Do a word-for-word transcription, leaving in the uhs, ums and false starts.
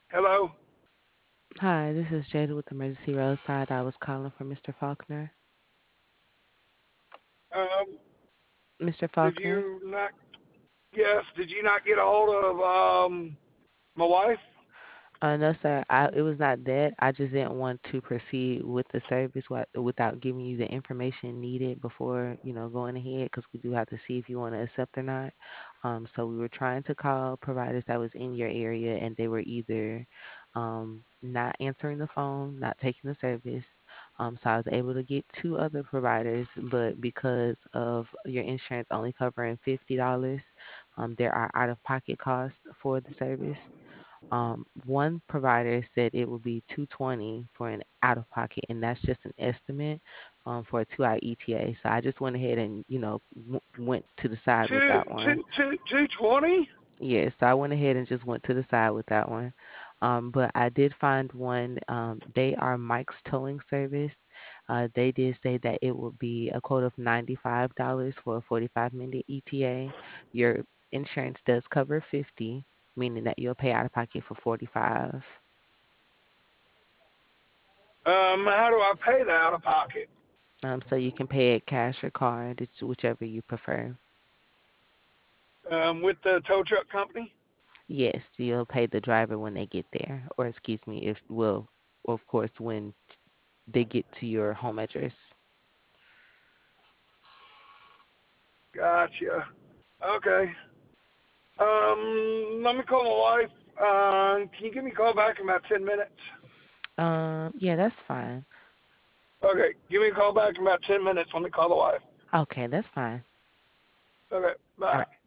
Hello. Hi, this is Jada with Emergency Roadside. I was calling for Mister Faulkner. Um, Mister did Faulkner? you not? Yes. Did you not get a hold of um my wife? Uh, no, sir. I, it was not that. I just didn't want to proceed with the service wi- without giving you the information needed before, you know, going ahead, because we do have to see if you want to accept or not. Um, so we were trying to call providers that was in your area, and they were either um, not answering the phone, not taking the service. Um, so I was able to get two other providers, but because of your insurance only covering fifty dollars, um, there are out-of-pocket costs for the service. Um, one provider said it would be two twenty for an out of pocket, and that's just an estimate um, for a two hour E T A. So I just went ahead and you know w- went to the side with Two that one. two two two twenty. Yes, so I went ahead and just went to the side with that one. Um, but I did find one. Um, they are Mike's Towing Service. Uh, they did say that it would be a quote of ninety-five dollars for a forty-five minute E T A. Your insurance does cover fifty, meaning that you'll pay out of pocket for forty-five. Um, how do I pay the out of pocket? Um, so you can pay it cash or card. It's whichever you prefer. Um, with the tow truck company. Yes, you'll pay the driver when they get there, or excuse me, if well, of course, when they get to your home address. Gotcha. Okay. Um, let me call my wife. Uh, can you give me a call back in about ten minutes? Um, yeah, that's fine. Okay. Give me a call back in about ten minutes. Let me call the wife. Okay, that's fine. Okay. All Bye. right.